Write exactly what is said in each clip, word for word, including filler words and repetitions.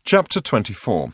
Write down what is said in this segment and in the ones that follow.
Chapter twenty-four.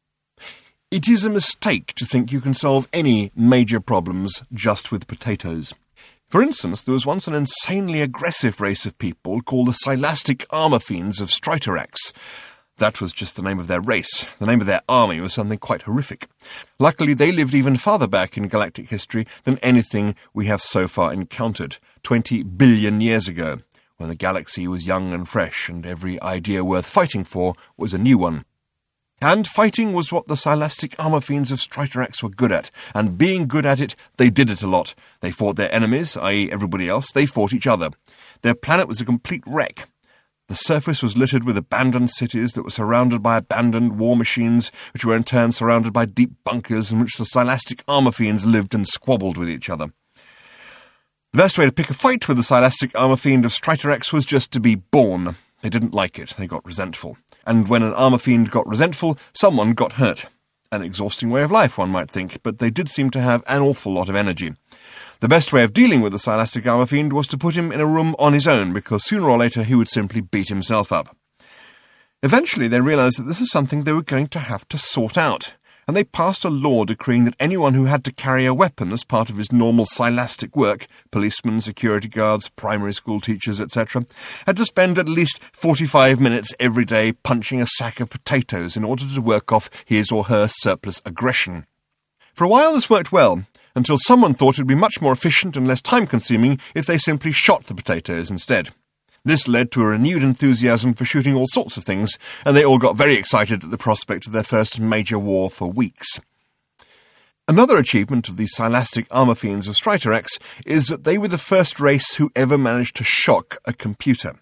It is a mistake to think you can solve any major problems just with potatoes. For instance, there was once an insanely aggressive race of people called the Silastic Armour Fiends of Strytarax. That was just the name of their race. The name of their army was something quite horrific. Luckily, they lived even farther back in galactic history than anything we have so far encountered, twenty billion years ago, when the galaxy was young and fresh and every idea worth fighting for was a new one. And fighting was what the Silastic Armour Fiends of Strytarax were good at, and being good at it, they did it a lot. They fought their enemies, that is everybody else, they fought each other. Their planet was a complete wreck. The surface was littered with abandoned cities that were surrounded by abandoned war machines, which were in turn surrounded by deep bunkers in which the Silastic Armour Fiends lived and squabbled with each other. The best way to pick a fight with the Silastic Armour Fiend of Strytarax was just to be born. They didn't like it, they got resentful. And when an Armour Fiend got resentful, someone got hurt. An exhausting way of life, one might think, but they did seem to have an awful lot of energy. The best way of dealing with the Silastic Armour Fiend was to put him in a room on his own, because sooner or later he would simply beat himself up. Eventually they realised that this is something they were going to have to sort out, and they passed a law decreeing that anyone who had to carry a weapon as part of his normal Silastic work, policemen, security guards, primary school teachers, et cetera, had to spend at least forty-five minutes every day punching a sack of potatoes in order to work off his or her surplus aggression. For a while this worked well, until someone thought it would be much more efficient and less time-consuming if they simply shot the potatoes instead. This led to a renewed enthusiasm for shooting all sorts of things, and they all got very excited at the prospect of their first major war for weeks. Another achievement of the Silastic Armour Fiends of Strytarax is that they were the first race who ever managed to shock a computer.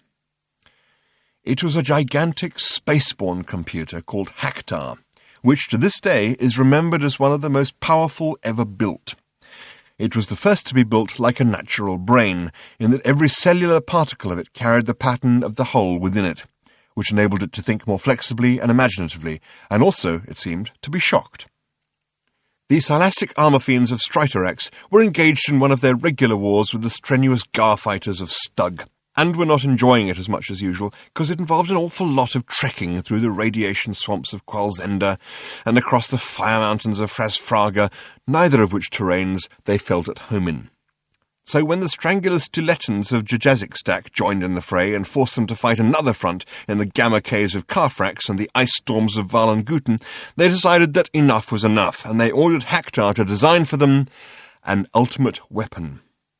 It was a gigantic spaceborne computer called Hactar, which to this day is remembered as one of the most powerful ever built. It was the first to be built like a natural brain, in that every cellular particle of it carried the pattern of the whole within it, which enabled it to think more flexibly and imaginatively, and also, it seemed, to be shocked. The Silastic Armour Fiends of Strytarax were engaged in one of their regular wars with the strenuous Gar-fighters of Stug, and were not enjoying it as much as usual, because it involved an awful lot of trekking through the radiation swamps of Qualzenda and across the fire mountains of Frasfraga, neither of which terrains they felt at home in. So when the Strangulus Stiletans of Jajazikstak joined in the fray and forced them to fight another front in the Gamma Caves of Carfrax and the ice storms of Valanguten, they decided that enough was enough, and they ordered Hactar to design for them an ultimate weapon.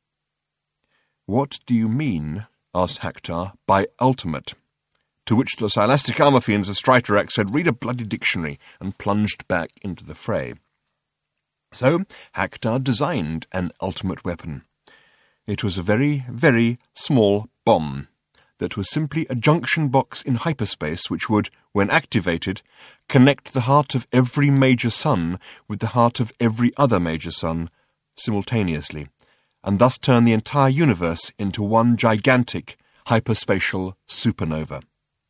"What do you mean," asked Hactar, "by ultimate?" To which the Silastic Armour Fiends of Strytarax said, "Read a bloody dictionary," and plunged back into the fray. So Hactar designed an ultimate weapon. It was a very, very small bomb that was simply a junction box in hyperspace which would, when activated, connect the heart of every major sun with the heart of every other major sun simultaneously, and thus turn the entire universe into one gigantic hyperspatial supernova.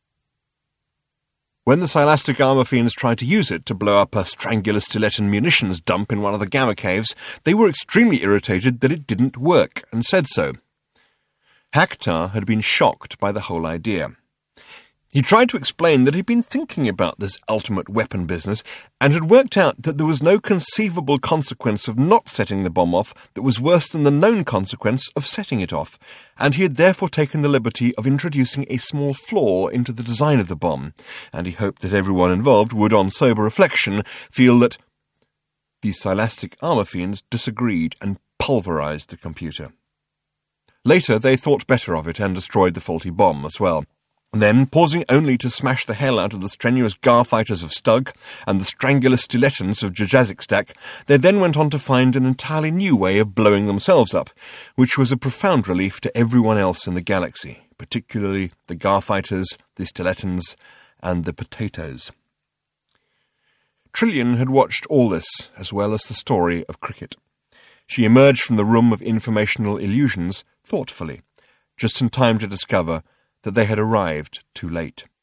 When the Silastic Armour Fiends tried to use it to blow up a Strangulus Stiletan munitions dump in one of the Gamma Caves, they were extremely irritated that it didn't work, and said so. Hactar had been shocked by the whole idea. He tried to explain that he'd been thinking about this ultimate weapon business and had worked out that there was no conceivable consequence of not setting the bomb off that was worse than the known consequence of setting it off, and he had therefore taken the liberty of introducing a small flaw into the design of the bomb, and he hoped that everyone involved would, on sober reflection, feel that the Silastic Armour Fiends disagreed and pulverized the computer. Later they thought better of it and destroyed the faulty bomb as well. Then, pausing only to smash the hell out of the strenuous Gar-fighters of Stug and the Strangulus Stiletans of Jajazikstak, they then went on to find an entirely new way of blowing themselves up, which was a profound relief to everyone else in the galaxy, particularly the Gar-fighters, the Stiletans, and the potatoes. Trillian had watched all this, as well as the story of cricket. She emerged from the room of informational illusions thoughtfully, just in time to discover that they had arrived too late.